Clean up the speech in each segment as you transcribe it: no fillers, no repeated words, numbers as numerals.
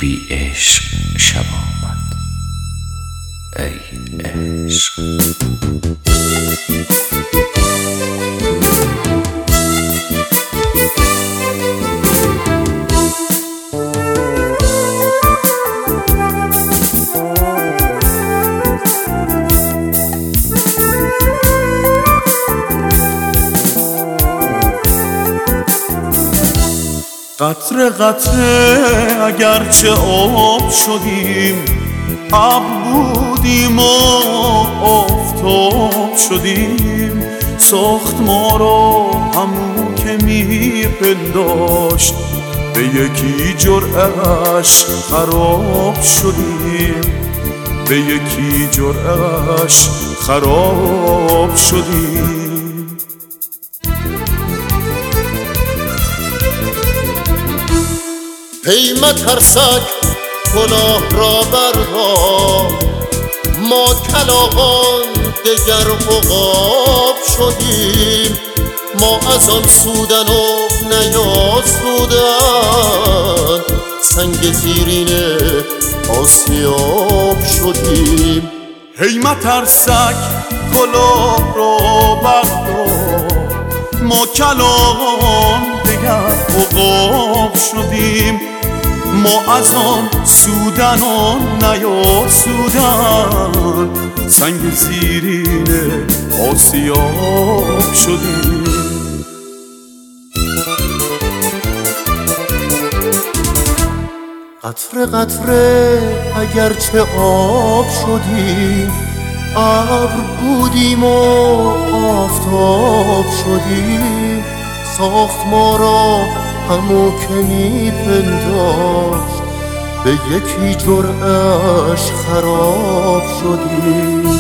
بی عشق شب آمد ای عشق. قطره قطره اگرچه آب شدیم، ابر بودیم و آفتاب شدیم. ساخت ما را همون که میپنداشت، به یکی جرعه‌اش خراب شدیم، به یکی جرعه‌اش خراب شدیم. هی مترسک کلاه را بردار، ما کلاغان دگر عقاب شدیم. ما از آن سودن و نیاسودن، سنگ زیرین آسیاب شدیم. هی مترسک کلاه را بردار، ما کلاغان دگر عقاب شدیم. ما از آن سودن و نیاسودن، سنگ زیرین آسیاب شدیم. قطره قطره اگرچه آب شدیم، ابر بودیم و آفتاب شدیم. ساخت ما را همو که میپنداشت، به یکی جرعه‌اش خراب شدیم.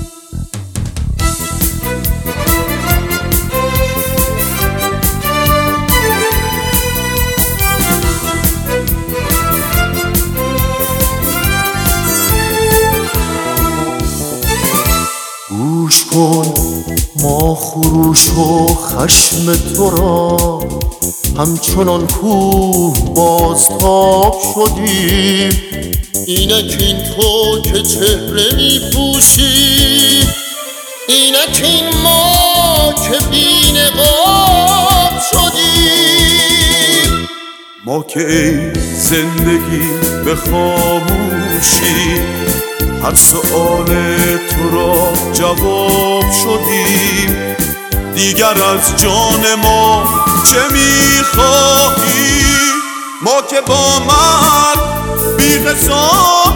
گوش کن ما خروش و خشم تو را، همچنان کوه بازتاب شدیم. اینک این تو که چهره میپوشی، اینک این ما که بی نقاب شدیم. ما که ای زندگی به خاموشی، هر سؤال تو را جواب شدیم. دیگر از جان ما چه میخواهی؟ ما که با مرگ بی حساب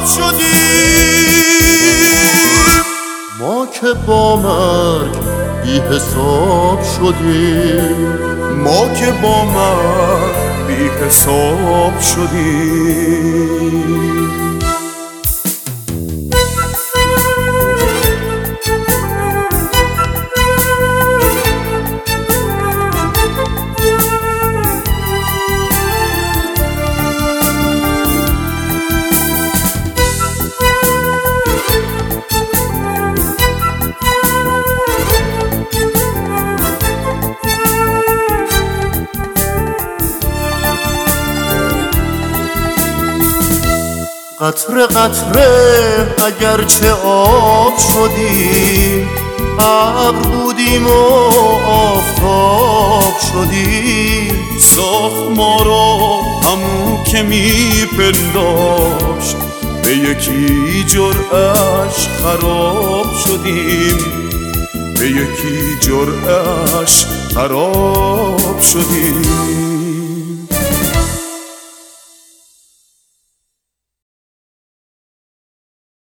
شدیم. ما که با مرگ بی حساب شدیم. ما که با مرگ بی حساب شدیم. قطره قطره اگرچه آب شدیم، ابر بودیم و آفتاب شدیم. ساخت ما را همون که میپنداشت، به یکی جرعه‌اش خراب شدیم، به یکی جرعه‌اش خراب شدیم.